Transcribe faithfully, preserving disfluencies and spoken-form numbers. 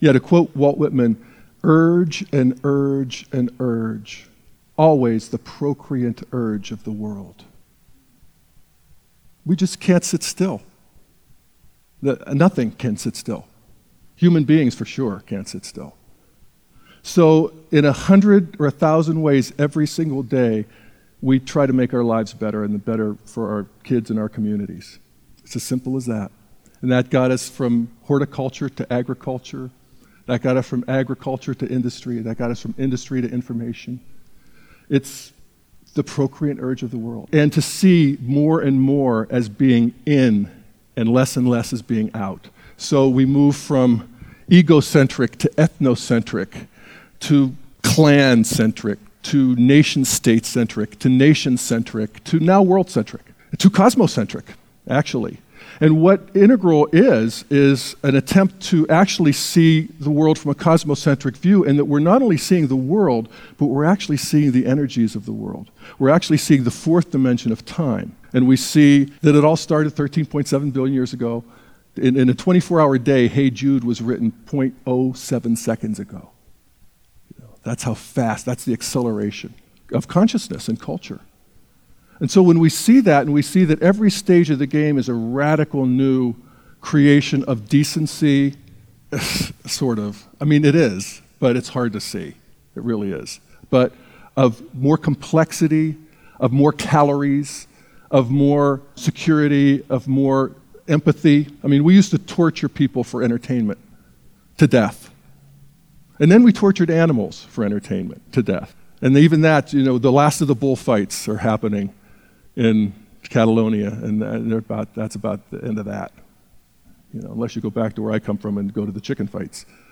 Yeah, to quote Walt Whitman, urge and urge and urge, always the procreant urge of the world. We just can't sit still. The, nothing can sit still. Human beings, for sure, can't sit still. So in a hundred or a thousand ways every single day, we try to make our lives better and the better for our kids and our communities. It's as simple as that. And that got us from horticulture to agriculture. That got us from agriculture to industry. That got us from industry to information. It's the procreant urge of the world. And to see more and more as being in and less and less as being out. So we move from egocentric to ethnocentric, to clan-centric, to nation-state-centric, to nation-centric, to now world-centric, to cosmocentric, actually. And what Integral is, is an attempt to actually see the world from a cosmocentric view, and that we're not only seeing the world, but we're actually seeing the energies of the world. We're actually seeing the fourth dimension of time. And we see that it all started thirteen point seven billion years ago. In, in a twenty-four hour day, Hey Jude was written zero point zero seven seconds ago. You know, that's how fast, that's the acceleration of consciousness and culture. And so when we see that, and we see that every stage of the game is a radical new creation of decency, sort of. I mean, it is, but it's hard to see. It really is. But of more complexity, of more calories, of more security, of more empathy. I mean, we used to torture people for entertainment to death. And then we tortured animals for entertainment to death. And even that, you know, the last of the bullfights are happening in Catalonia, and they're about, that's about the end of that. You know, unless you go back to where I come from and go to the chicken fights.